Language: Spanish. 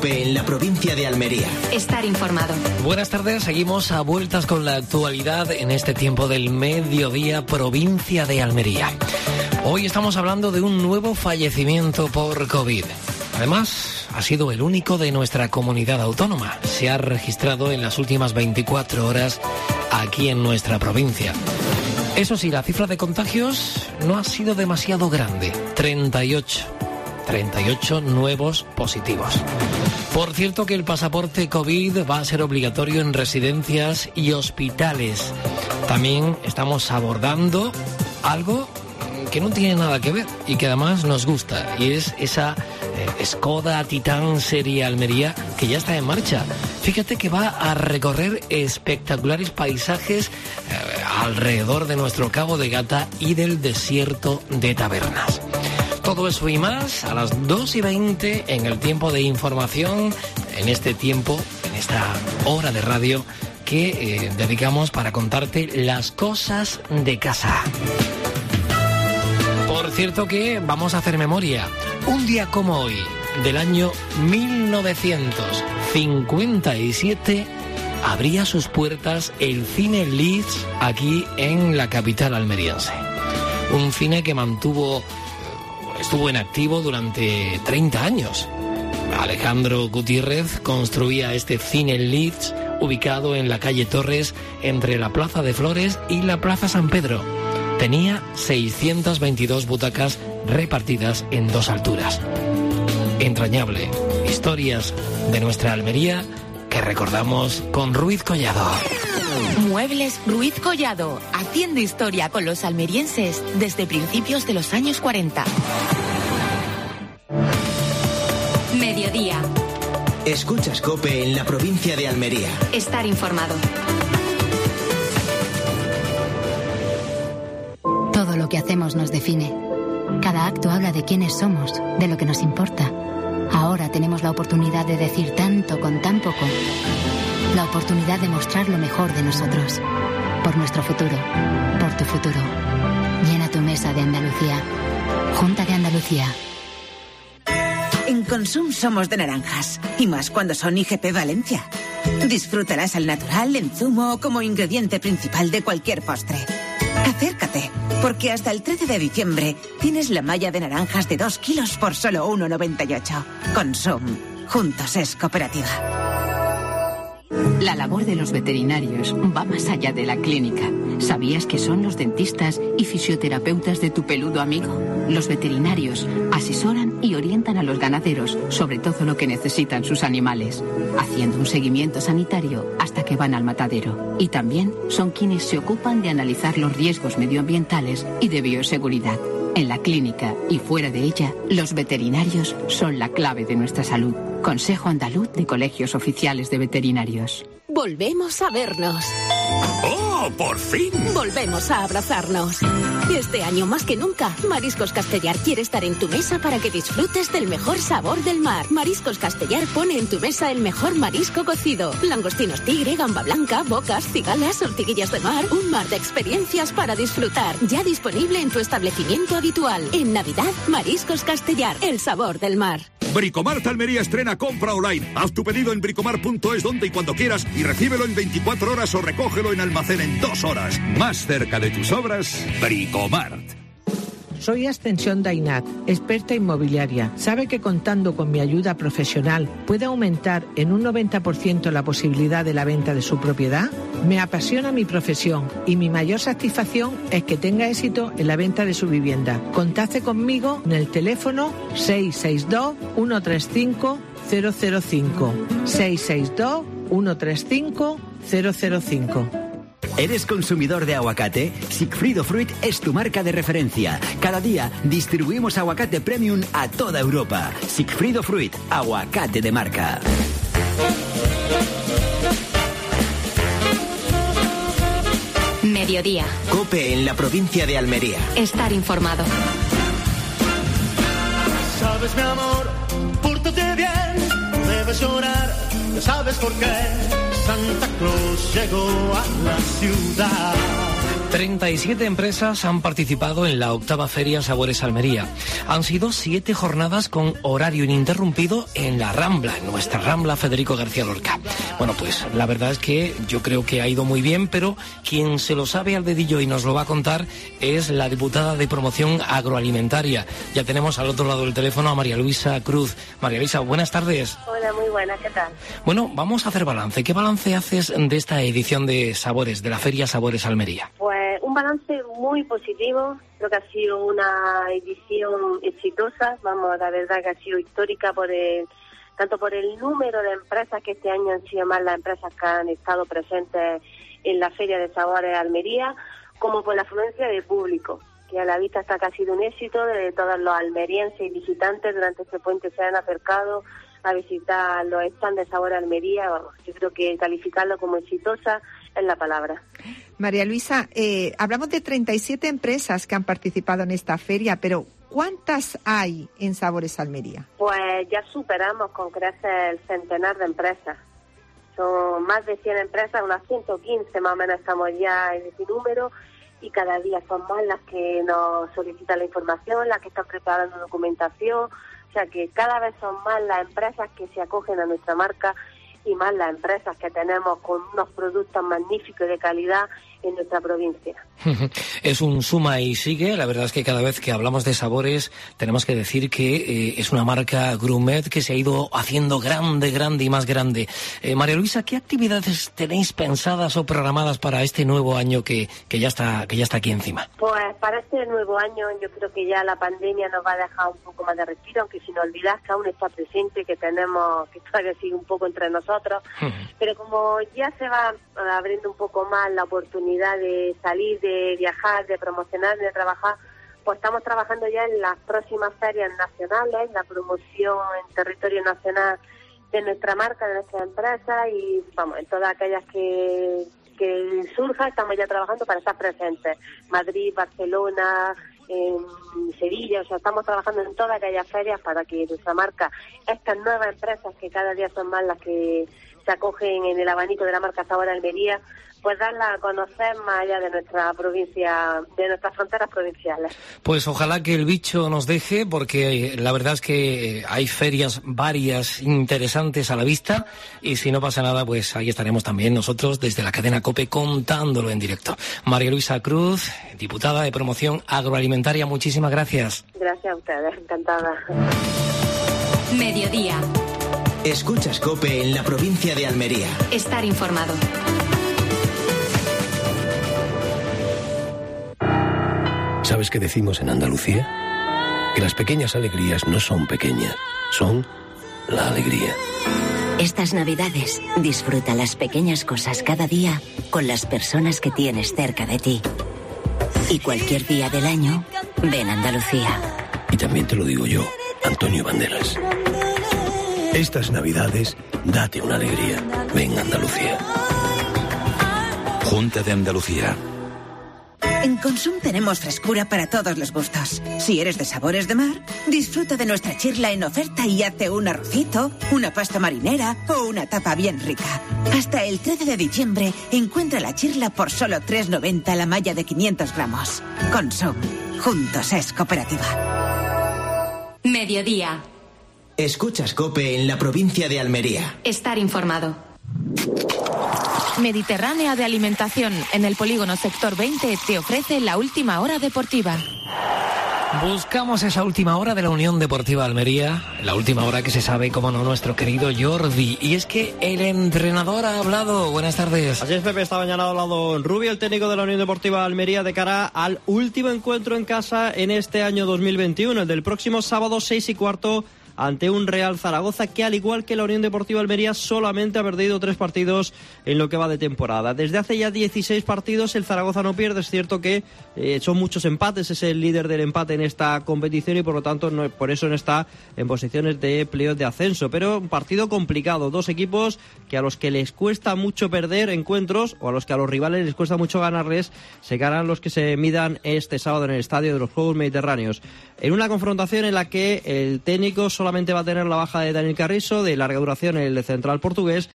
COPE en la provincia de Almería. Estar informado. Buenas tardes, seguimos a vueltas con la actualidad en este tiempo del mediodía, provincia de Almería. Hoy estamos hablando de un nuevo fallecimiento por COVID. Además, ha sido el único de nuestra comunidad autónoma. Se ha registrado en las últimas 24 horas aquí en nuestra provincia. Eso sí, la cifra de contagios no ha sido demasiado grande. 38 nuevos positivos. Por cierto que el pasaporte COVID va a ser obligatorio en residencias y hospitales. También estamos abordando algo que no tiene nada que ver y que además nos gusta, y es esa Skoda Titan Serie Almería que ya está en marcha. Fíjate que va a recorrer espectaculares paisajes alrededor de nuestro Cabo de Gata y del desierto de Tabernas. Todo eso y más a las 2:20 en el tiempo de información, en este tiempo, en esta hora de radio que dedicamos para contarte las cosas de casa. Por cierto que vamos a hacer memoria. Un día como hoy, del año 1957, abría sus puertas el Cine Leeds aquí en la capital almeriense. Un cine que estuvo en activo durante 30 años. Alejandro Gutiérrez construía este Cine Leeds ubicado en la calle Torres entre la Plaza de Flores y la Plaza San Pedro. Tenía 622 butacas repartidas en 2 alturas. Entrañable. Historias de nuestra Almería que recordamos con Ruiz Collado. Muebles Ruiz Collado, haciendo historia con los almerienses desde principios de los años 40. Mediodía. Escuchas COPE en la provincia de Almería. Estar informado. Todo lo que hacemos nos define. Cada acto habla de quiénes somos, de lo que nos importa. Ahora tenemos la oportunidad de decir tanto con tan poco. La oportunidad de mostrar lo mejor de nosotros. Por nuestro futuro. Por tu futuro. Llena tu mesa de Andalucía. Junta de Andalucía. En Consum somos de naranjas. Y más cuando son IGP Valencia. Disfrútalas al natural, en zumo o como ingrediente principal de cualquier postre. Acércate, porque hasta el 13 de diciembre tienes la malla de naranjas de 2 kilos por solo 1,98. Consum. Juntos es cooperativa. La labor de los veterinarios va más allá de la clínica. ¿Sabías que son los dentistas y fisioterapeutas de tu peludo amigo? Los veterinarios asesoran y orientan a los ganaderos sobre todo lo que necesitan sus animales, haciendo un seguimiento sanitario hasta que van al matadero. Y también son quienes se ocupan de analizar los riesgos medioambientales y de bioseguridad. En la clínica y fuera de ella, los veterinarios son la clave de nuestra salud. Consejo Andaluz de Colegios Oficiales de Veterinarios. Volvemos a vernos. ¡Oh, por fin! Volvemos a abrazarnos. Este año más que nunca, Mariscos Castellar quiere estar en tu mesa para que disfrutes del mejor sabor del mar. Mariscos Castellar pone en tu mesa el mejor marisco cocido. Langostinos tigre, gamba blanca, bocas, cigalas, ortiguillas de mar. Un mar de experiencias para disfrutar. Ya disponible en tu establecimiento habitual. En Navidad, Mariscos Castellar, el sabor del mar. Bricomart Almería estrena compra online. Haz tu pedido en bricomart.es donde y cuando quieras y recíbelo en 24 horas o recógelo en almacén en 2 horas. Más cerca de tus obras, Bricomart. Soy Ascensión Dainat, experta inmobiliaria. ¿Sabe que contando con mi ayuda profesional puede aumentar en un 90% la posibilidad de la venta de su propiedad? Me apasiona mi profesión y mi mayor satisfacción es que tenga éxito en la venta de su vivienda. Contacte conmigo en el teléfono 662-135-005. 662-135-005. ¿Eres consumidor de aguacate? Sigfrido Fruit es tu marca de referencia. Cada día distribuimos aguacate premium a toda Europa. Sigfrido Fruit, aguacate de marca. Mediodía. COPE en la provincia de Almería. Estar informado. Sabes, mi amor, pórtate bien, no debes llorar, ya sabes por qué. Santa Claus llegó a la ciudad. 37 empresas han participado en la 8ª Feria Sabores Almería. Han sido 7 jornadas con horario ininterrumpido en la Rambla, en nuestra Rambla Federico García Lorca. Bueno, pues la verdad es que yo creo que ha ido muy bien, pero quien se lo sabe al dedillo y nos lo va a contar es la diputada de Promoción Agroalimentaria. Ya tenemos al otro lado del teléfono a María Luisa Cruz. María Luisa, buenas tardes. Hola, muy buenas, ¿qué tal? Bueno, vamos a hacer balance. ¿Qué balance haces de esta edición de Sabores, de la Feria Sabores Almería? Pues un balance muy positivo. Creo que ha sido una edición exitosa. Vamos, la verdad que ha sido histórica tanto por el número de empresas, que este año han sido más las empresas que han estado presentes en la Feria de Sabores Almería, como por la afluencia de público, que a la vista está que ha sido un éxito de todos los almerienses y visitantes durante este puente se han acercado a visitar los stands de Sabores Almería. Vamos, yo creo que calificarlo como exitosa es la palabra. María Luisa, hablamos de 37 empresas que han participado en esta feria, pero ¿cuántas hay en Sabores Almería? Pues ya superamos con creces el centenar de empresas. Son más de 100 empresas, unas 115 más o menos estamos ya en ese número, y cada día son más las que nos solicitan la información, las que están preparando documentación. O sea que cada vez son más las empresas que se acogen a nuestra marca y más las empresas que tenemos con unos productos magníficos de calidad en nuestra provincia. Es un suma y sigue. La verdad es que cada vez que hablamos de sabores tenemos que decir que es una marca gourmet que se ha ido haciendo grande y más grande. María Luisa, ¿qué actividades tenéis pensadas o programadas para este nuevo año que ya está aquí encima? Pues para este nuevo año yo creo que ya la pandemia nos va a dejar un poco más de respiro, aunque sin olvidar que aún está presente, que tenemos que todavía sigue un poco entre nosotros, pero como ya se va abriendo un poco más la oportunidad de salir, de viajar, de promocionar, de trabajar, pues estamos trabajando ya en las próximas ferias nacionales, la promoción en territorio nacional de nuestra marca, de nuestra empresa, y vamos, en todas aquellas que surja estamos ya trabajando para estar presentes. Madrid, Barcelona, Sevilla, o sea, estamos trabajando en todas aquellas ferias para que nuestra marca, estas nuevas empresas que cada día son más las que se acogen en el abanico de la marca Sabores Almería, pues darla a conocer más allá de nuestra provincia, de nuestras fronteras provinciales. Pues ojalá que el bicho nos deje, porque la verdad es que hay ferias varias interesantes a la vista, y si no pasa nada, pues ahí estaremos también nosotros desde la cadena COPE contándolo en directo. María Luisa Cruz, diputada de Promoción Agroalimentaria, muchísimas gracias. Gracias a ustedes, encantada. Mediodía. Escuchas COPE en la provincia de Almería. Estar informado. ¿Sabes qué decimos en Andalucía? Que las pequeñas alegrías no son pequeñas, son la alegría. Estas Navidades, disfruta las pequeñas cosas cada día con las personas que tienes cerca de ti. Y cualquier día del año, ven a Andalucía. Y también te lo digo yo, Antonio Banderas. Estas Navidades, date una alegría. Ven a Andalucía. Junta de Andalucía. En Consum tenemos frescura para todos los gustos. Si eres de sabores de mar, disfruta de nuestra chirla en oferta y hazte un arrocito, una pasta marinera o una tapa bien rica. Hasta el 13 de diciembre encuentra la chirla por solo 3,90 la malla de 500 gramos. Consum. Juntos es cooperativa. Mediodía. Escuchas COPE en la provincia de Almería. Estar informado. Mediterránea de Alimentación, en el polígono Sector 20, te ofrece la última hora deportiva. Buscamos esa última hora de la Unión Deportiva Almería, la última hora que se sabe, como no, nuestro querido Jordi. Y es que el entrenador ha hablado. Buenas tardes. Así es, Pepe, esta mañana ha hablado Rubio, el técnico de la Unión Deportiva Almería, de cara al último encuentro en casa en este año 2021, el del próximo sábado 6:15, ante un Real Zaragoza que, al igual que la Unión Deportiva Almería, solamente ha perdido 3 partidos en lo que va de temporada. Desde hace ya 16 partidos el Zaragoza no pierde. Es cierto que son muchos empates, es el líder del empate en esta competición y por lo tanto por eso no está en posiciones de playoff de ascenso. Pero un partido complicado, 2 equipos que a los que les cuesta mucho perder encuentros, o a los que a los rivales les cuesta mucho ganarles, se ganan los que se midan este sábado en el Estadio de los Juegos Mediterráneos. En una confrontación en la que el técnico solamente va a tener la baja de Daniel Carrizo, de larga duración, el central portugués,